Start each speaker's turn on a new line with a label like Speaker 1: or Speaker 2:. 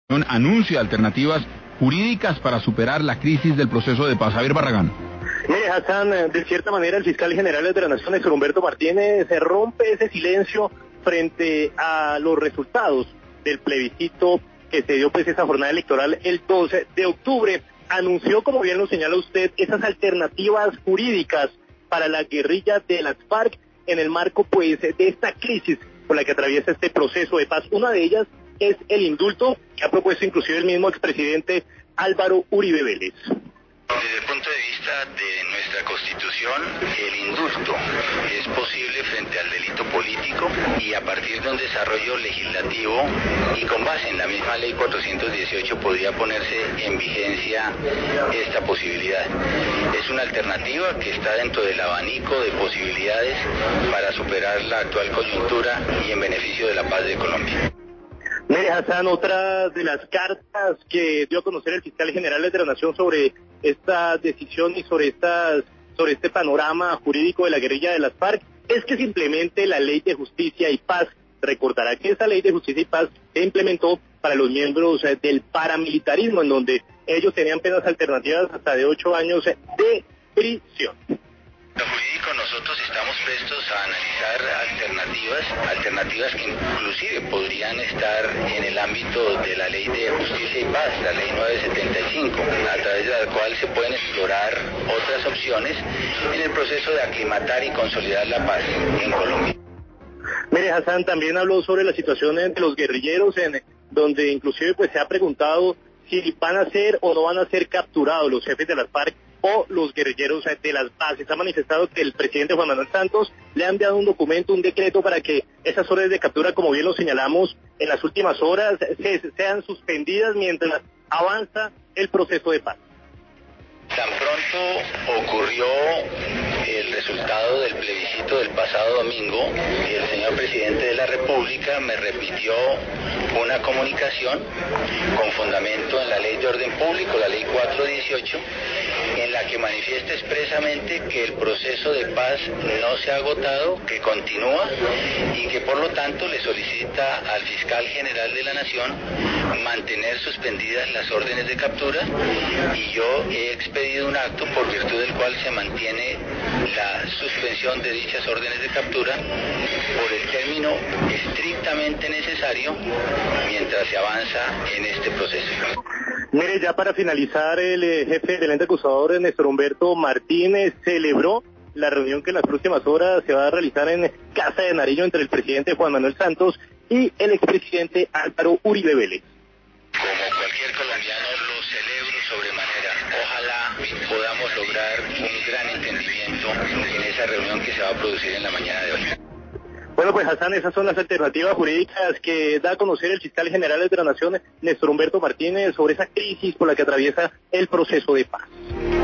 Speaker 1: Anuncia alternativas jurídicas para superar la crisis del proceso de paz. Javier Barragán.
Speaker 2: Mire, Hassan, de cierta manera el fiscal general de la Nación, Néstor Humberto Martínez, se rompe ese silencio frente a los resultados del plebiscito que se dio pues esa jornada electoral el 12 de octubre. Anunció, como bien lo señala usted, esas alternativas jurídicas para la guerrilla de las FARC en el marco pues de esta crisis por la que atraviesa este proceso de paz. Una de ellas es el indulto que ha propuesto inclusive el mismo expresidente Álvaro Uribe Vélez.
Speaker 3: Desde el punto de vista de nuestra Constitución, el indulto es posible frente al delito político y a partir de un desarrollo legislativo y con base en la misma ley 418 podría ponerse en vigencia esta posibilidad. Es una alternativa que está dentro del abanico de posibilidades para superar la actual coyuntura y en beneficio de la paz de Colombia.
Speaker 2: Mire, Hassan, otra de las cartas que dio a conocer el fiscal general de la Nación sobre esta decisión y sobre este panorama jurídico de la guerrilla de las FARC es que se implemente la Ley de Justicia y Paz. Recordará que esa Ley de Justicia y Paz se implementó para los miembros del paramilitarismo, en donde ellos tenían penas alternativas hasta de 8 años de prisión.
Speaker 3: Lo jurídico, nosotros estamos prestos a analizar alternativas que inclusive podrían estar en el ámbito de la Ley de Justicia y Paz, la Ley 975, a través de la cual se pueden explorar otras opciones en el proceso de aclimatar y consolidar la paz en Colombia.
Speaker 2: Mire, Hassan también habló sobre la situación de los guerrilleros, en donde inclusive pues se ha preguntado si van a ser o no van a ser capturados los jefes de las FARC o los guerrilleros de las bases. Ha manifestado que el presidente Juan Manuel Santos le ha enviado un documento, un decreto para que esas órdenes de captura, como bien lo señalamos en las últimas horas, sean suspendidas mientras avanza el proceso de paz.
Speaker 3: Tan pronto ocurrió el resultado del plebiscito del pasado domingo, el señor presidente de la República me repitió una comunicación con fundamento en la Ley de Orden Público, la Ley 418, en la que manifiesta expresamente que el proceso de paz no se ha agotado, que continúa y que por lo tanto le solicita al fiscal general de la Nación mantener suspendidas las órdenes de captura y yo he expedido un acto por virtud del cual se mantiene la suspensión de dichas órdenes de captura por el término estrictamente necesario mientras se avanza en este proceso.
Speaker 2: Mire, ya para finalizar, el jefe del ente acusador, Néstor Humberto Martínez, celebró la reunión que en las próximas horas se va a realizar en Casa de Nariño entre el presidente Juan Manuel Santos y el expresidente Álvaro Uribe Vélez.
Speaker 3: Como cualquier colombiano lo celebro sobremanera. Ojalá podamos lograr un gran entendimiento en esa reunión que se va a producir en la mañana de hoy.
Speaker 2: Bueno, pues Hassan, esas son las alternativas jurídicas que da a conocer el fiscal general de la Nación, Néstor Humberto Martínez, sobre esa crisis por la que atraviesa el proceso de paz.